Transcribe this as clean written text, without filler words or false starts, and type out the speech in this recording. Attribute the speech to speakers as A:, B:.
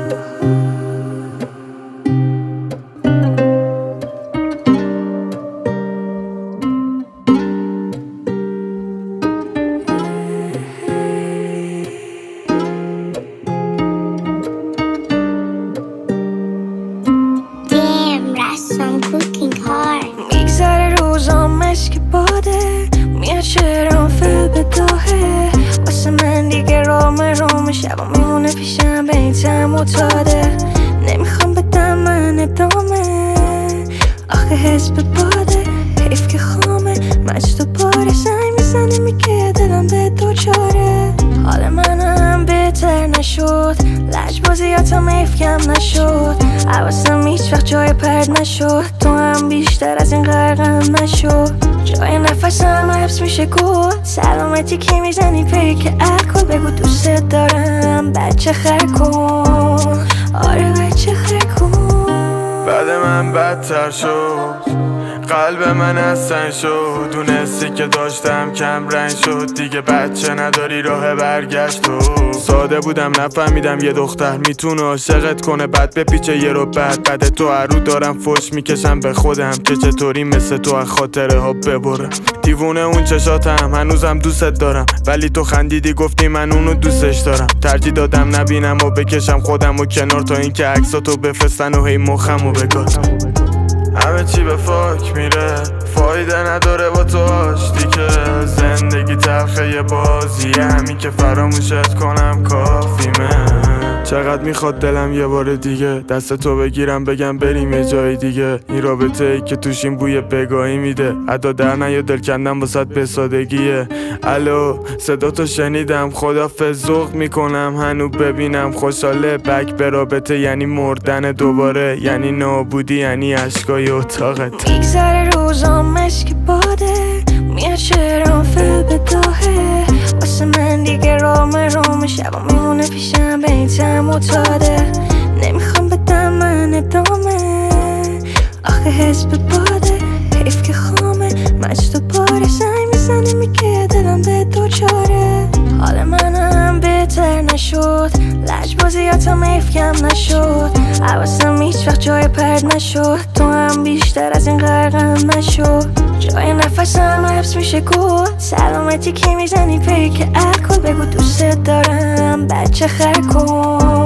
A: میگذره روزام مشک باده، میاد شعرام فل به داهه. واسه من دیگه رام شبا میمونه پیشم به این تم معتاده. نمیخوام بدم من ادامه، آخه حس به باده حیف که خامه. مچ دوباره سنگ میزنه میگه دلم به دوچاره. حال منم بهتر نشد، لجبازیاتم حیف کم نشد. حواسم هیچ وقت جای پرد نشد، تو هم بیشتر از این غرقم نشد. جای نفسم حبس میشه گل، سلامتی که میزنی پیک الکل. بگو دوست دارم بچه خر کن، آره بچه خر کن.
B: بعد من بدتر شد، قلب من از سنگ شد. اون حسی که داشتم کم رنگ شد، دیگه بچه نداری راه برگشت. تو ساده بودم نفهمیدم یه دختر میتونه عاشقت کنه بعد بپیچه یه رو بعد تو هر رو دارم فوش میکشم به خودم که چطوری مثل تو از خاطره ها ببرم. دیوونه اون چشاتم هنوزم دوستت دارم، ولی تو خندیدی گفتی من اونو دوستش دارم. ترجیح دادم نبینم و بکشم خودم و کنار تا اینکه عکساتو بفرستن و هی مخمو بگاتم. همه چی به فاک میره، فایده نداره با تو آشتی که زندگی تلخه یه بازیه. همین که فراموشت کنم کافیمه. چقدر میخواد دلم یه بار دیگه دست تو بگیرم بگم بریم یه جای دیگه. این رابطه ای که توش این بوی بگاهی میده، ادا در نیا دل کندم واسه به سادگیه. الو صدا تو شنیدم، خدافظ ذوق میکنم هنو ببینم خوشحاله. بک به رابطه یعنی مردن دوباره، یعنی نابودی، یعنی عشقای اتاقت.
A: میگذره روزام مشک باده، میاد شعرام فل به داهه. واسه من دیگه رام شبا میمونه پیشم به این تم معتاده. نمیخوام بدم من ادامه، آخه حس به باده حیف که خامه. مچ دوباره سنگ میزنه میگه دلم به دوچاره. حال منم بهتر نشد، لجبازیاتم حیف کم نشد. حواسم هیچ وقت جای پرد نشد، تو هم بیشتر از این غرقم نشد. جای نفسم حبس میشه گل، سلامتی که میزنی پیک الکل. بگو دوست دارم بچه خر کن.